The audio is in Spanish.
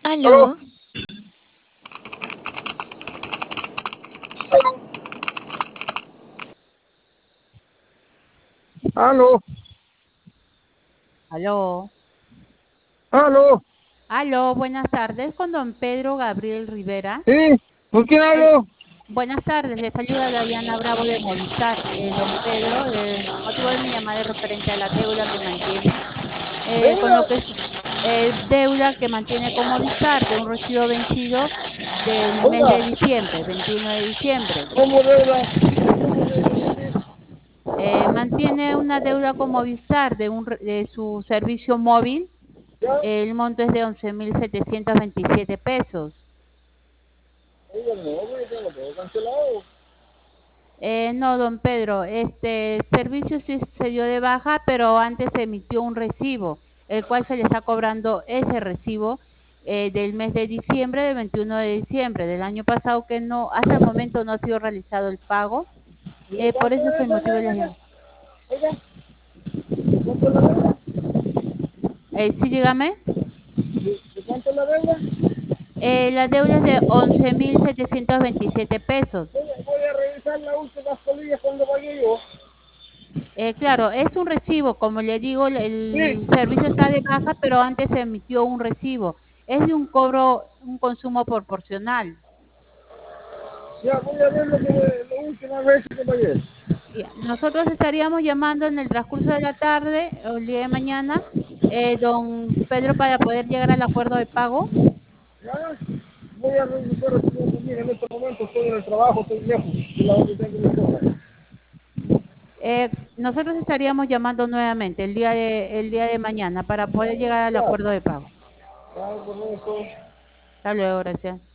Aló, Aló, aló, Aló, aló, aló, buenas tardes con don Pedro Gabriel Rivera. sí, ¿con quién Eh, hablo? Buenas tardes, le saluda Dayana Bravo de Movistar. Don Pedro, el motivo de mi llamada es referente a la deuda que mantiene, con Venga, lo que es deuda que mantiene con Movistar de un recibo vencido del mes oiga, de diciembre, 21 de diciembre. ¿cómo deuda? Mantiene una deuda con Movistar de su servicio móvil. Ya, El monto es de 11.727 pesos. oiga, no, güey, ya lo tengo cancelado. No, don Pedro, este servicio sí se dio de baja, pero antes se emitió un recibo, el cual se le está cobrando ese recibo del mes de diciembre, del 21 de diciembre del año pasado, que no, hasta el momento no ha sido realizado el pago. ¿Y de Por cuánto eso es debe el ser motivo la de la deuda? llamada. Oiga, ¿cuánto es la deuda? Sí, dígame. ¿De cuánto es la deuda? La deuda es de 11.727 pesos. Voy a revisar las últimas colillas cuando pagué yo. Claro, es un recibo, como le digo, Sí, el servicio está de baja, pero antes se emitió un recibo. Es de un cobro, un consumo proporcional. ya voy a ver la última vez que pagué. Ya, nosotros estaríamos llamando en el transcurso de la tarde o el día de mañana, don Pedro, para poder llegar al acuerdo de pago. Ya, voy a revisar el documento. En este momento estoy en el trabajo, estoy lejos de la donde tengo mis cosas. Nosotros estaríamos llamando nuevamente el día de mañana para poder llegar al Ya, acuerdo de pago. ya, con eso. Hasta luego, gracias.